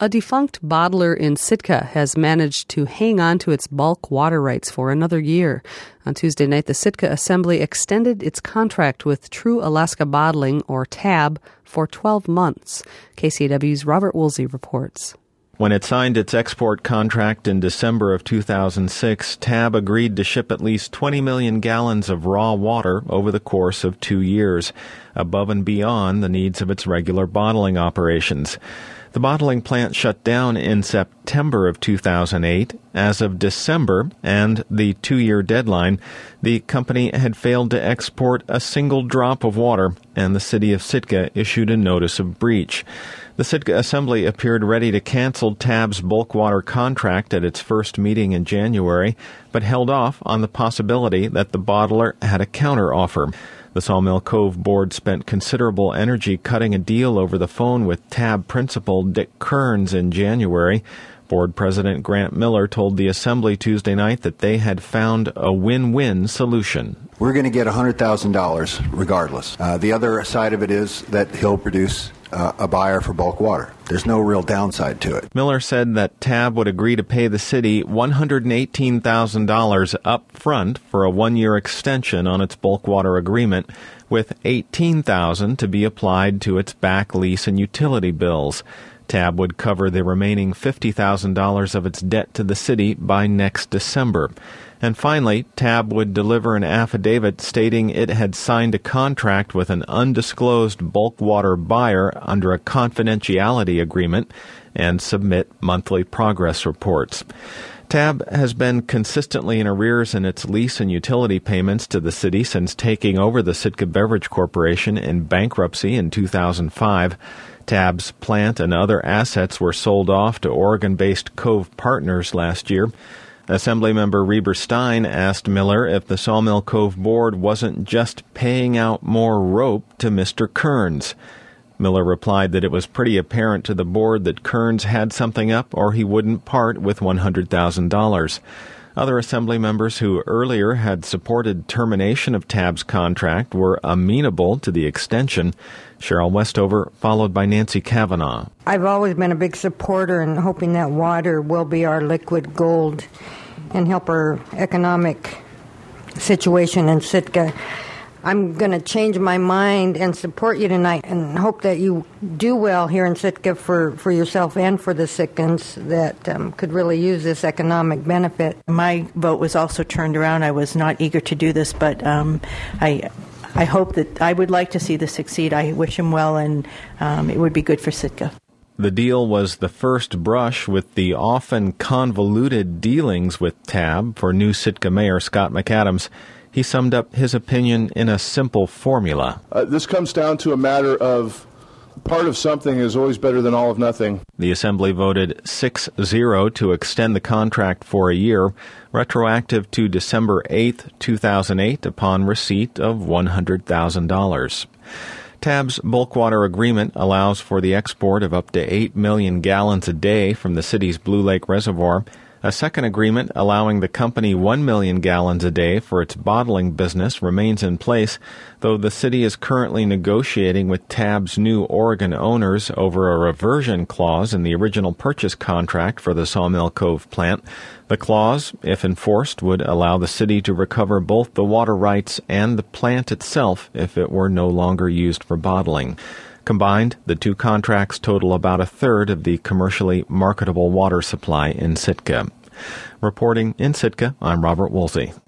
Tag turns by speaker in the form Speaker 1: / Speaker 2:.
Speaker 1: A defunct bottler in Sitka has managed to hang on to its bulk water rights for another year. On Tuesday night, the Sitka Assembly extended its contract with True Alaska Bottling, or TAB, for 12 months. KCAW's Robert Woolsey reports.
Speaker 2: When it signed its export contract in December of 2006, TAB agreed to ship at least 20 million gallons of raw water over the course of 2 years, above and beyond the needs of its regular bottling operations. The bottling plant shut down in September of 2008. As of December and the 2-year deadline, the company had failed to export a single drop of water, and the city of Sitka issued a notice of breach. The Sitka Assembly appeared ready to cancel TAB's bulk water contract at its first meeting in January, but held off on the possibility that the bottler had a counteroffer. The Sawmill Cove board spent considerable energy cutting a deal over the phone with TAB principal Dick Kearns in January. Board President Grant Miller told the Assembly Tuesday night that they had found a win-win solution.
Speaker 3: We're going to get $100,000 regardless. The other side of it is that he'll produce a buyer for bulk water. There's no real downside to it.
Speaker 2: Miller said that TAB would agree to pay the city $118,000 up front for a 1-year extension on its bulk water agreement, with $18,000 to be applied to its back lease and utility bills. TAB would cover the remaining $50,000 of its debt to the city by next December. And finally, TAB would deliver an affidavit stating it had signed a contract with an undisclosed bulk water buyer under a confidentiality agreement and submit monthly progress reports. TAB has been consistently in arrears in its lease and utility payments to the city since taking over the Sitka Beverage Corporation in bankruptcy in 2005. TAB's plant and other assets were sold off to Oregon-based Cove Partners last year. Assemblymember Reber Stein asked Miller if the Sawmill Cove board wasn't just paying out more rope to Mr. Kearns. Miller replied that it was pretty apparent to the board that Kearns had something up or he wouldn't part with $100,000. Other Assembly members who earlier had supported termination of TAB's contract were amenable to the extension. Cheryl Westover, followed by Nancy Kavanaugh.
Speaker 4: I've always been a big supporter and hoping that water will be our liquid gold and help our economic situation in Sitka. I'm going to change my mind and support you tonight and hope that you do well here in Sitka for yourself and for the Sitkans that could really use this economic benefit.
Speaker 5: My vote was also turned around. I was not eager to do this, but I hope that I would like to see this succeed. I wish him well, and it would be good for Sitka.
Speaker 2: The deal was the first brush with the often convoluted dealings with TAB for new Sitka Mayor Scott McAdams. He summed up his opinion in a simple formula.
Speaker 6: This comes down to a matter of part of something is always better than all of nothing.
Speaker 2: The Assembly voted 6-0 to extend the contract for a year, retroactive to December 8, 2008, upon receipt of $100,000. TAB's bulk water agreement allows for the export of up to 8 million gallons a day from the city's Blue Lake Reservoir. A second agreement allowing the company 1 million gallons a day for its bottling business remains in place, though the city is currently negotiating with TAB's new Oregon owners over a reversion clause in the original purchase contract for the Sawmill Cove plant. The clause, if enforced, would allow the city to recover both the water rights and the plant itself if it were no longer used for bottling. Combined, the two contracts total about a third of the commercially marketable water supply in Sitka. Reporting in Sitka, I'm Robert Woolsey.